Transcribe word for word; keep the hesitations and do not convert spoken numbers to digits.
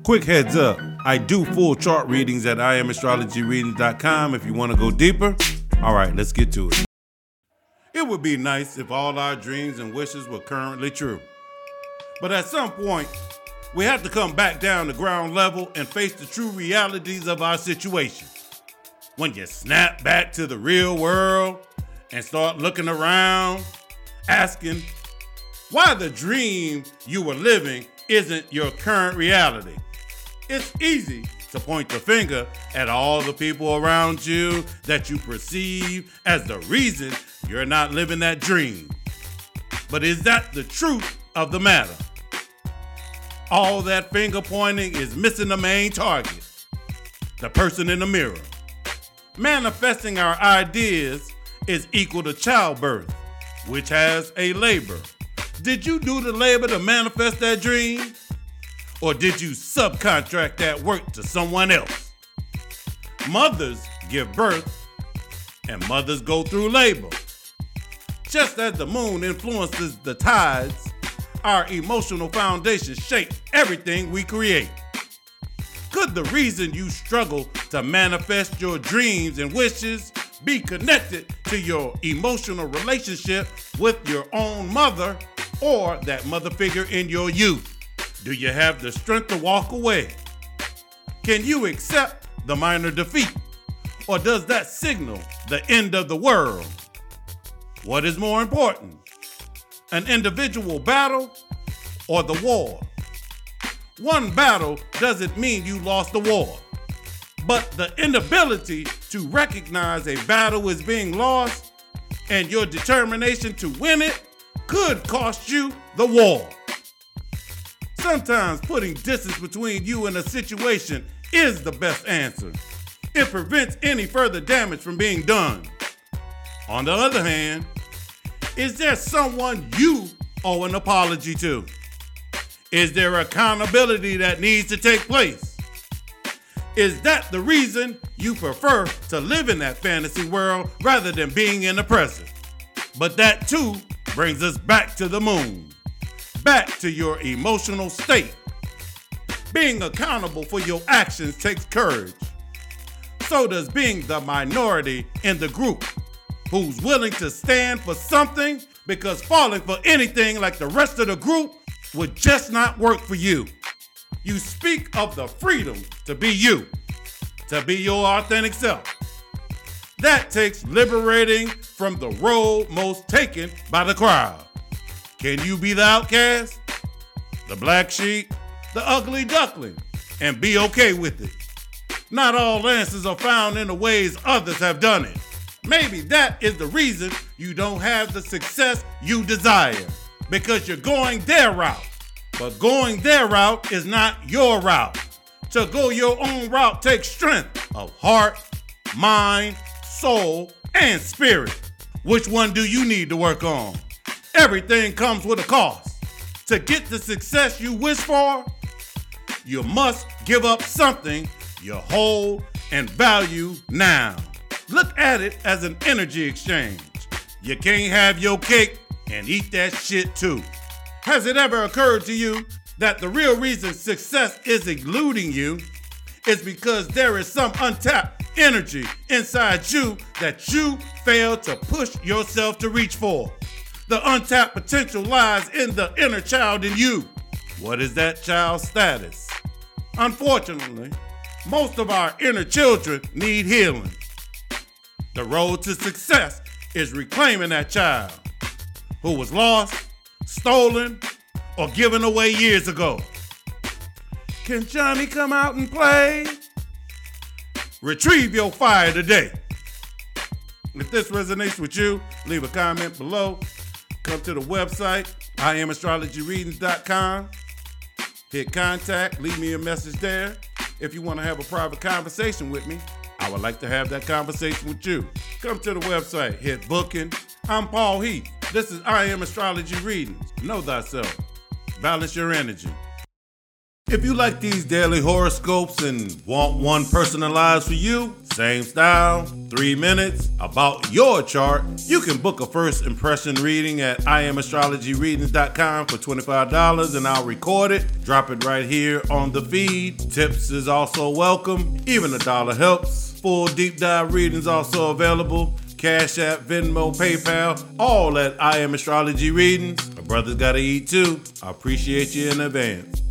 Quick heads up, I do full chart readings at I am astrology readings dot com if you want to go deeper. All right, let's get to it. It would be nice if all our dreams and wishes were currently true. But at some point, we have to come back down to ground level and face the true realities of our situation. When you snap back to the real world and start looking around, asking why the dream you were living isn't your current reality. It's easy to point the finger at all the people around you that you perceive as the reason you're not living that dream. But is that the truth of the matter? All that finger pointing is missing the main target, the person in the mirror. Manifesting our ideas is equal to childbirth, which has a labor. Did you do the labor to manifest that dream? Or did you subcontract that work to someone else? Mothers give birth, and mothers go through labor. Just as the moon influences the tides, our emotional foundation shapes everything we create. Could the reason you struggle to manifest your dreams and wishes be connected to your emotional relationship with your own mother or that mother figure in your youth? Do you have the strength to walk away? Can you accept the minor defeat? Or does that signal the end of the world? What is more important, an individual battle or the war? One battle doesn't mean you lost the war, but the inability to recognize a battle is being lost and your determination to win it could cost you the war. Sometimes putting distance between you and a situation is the best answer. It prevents any further damage from being done. On the other hand, is there someone you owe an apology to? Is there accountability that needs to take place? Is that the reason you prefer to live in that fantasy world rather than being in the present? But that too brings us back to the moon. Back to your emotional state. Being accountable for your actions takes courage. So does being the minority in the group who's willing to stand for something because falling for anything like the rest of the group would just not work for you. You speak of the freedom to be you, to be your authentic self. That takes liberating from the road most taken by the crowd. Can you be the outcast, the black sheep, the ugly duckling, and be okay with it? Not all answers are found in the ways others have done it. Maybe that is the reason you don't have the success you desire, because you're going their route. But going their route is not your route. To go your own route takes strength of heart, mind, soul, and spirit. Which one do you need to work on? Everything comes with a cost. To get the success you wish for, you must give up something you hold and value now. Look at it as an energy exchange. You can't have your cake and eat that shit too. Has it ever occurred to you that the real reason success is eluding you is because there is some untapped energy inside you that you fail to push yourself to reach for? The untapped potential lies in the inner child in you. What is that child's status? Unfortunately, most of our inner children need healing. The road to success is reclaiming that child who was lost, stolen, or given away years ago. Can Johnny come out and play? Retrieve your fire today. If this resonates with you, leave a comment below. Come to the website, I am astrology readings dot com. Hit contact, leave me a message there. If you want to have a private conversation with me, I would like to have that conversation with you. Come to the website, hit booking. I'm Paul Heath. This is I Am Astrology Readings. Know thyself. Balance your energy. If you like these daily horoscopes and want one personalized for you, same style, three minutes, about your chart, you can book a first impression reading at I am astrology readings dot com for twenty-five dollars and I'll record it, drop it right here on the feed. Tips is also welcome, even a dollar helps. Full deep dive readings also available. Cash App, Venmo, PayPal, all at I Am Astrology Readings. My brother's gotta eat too. I appreciate you in advance.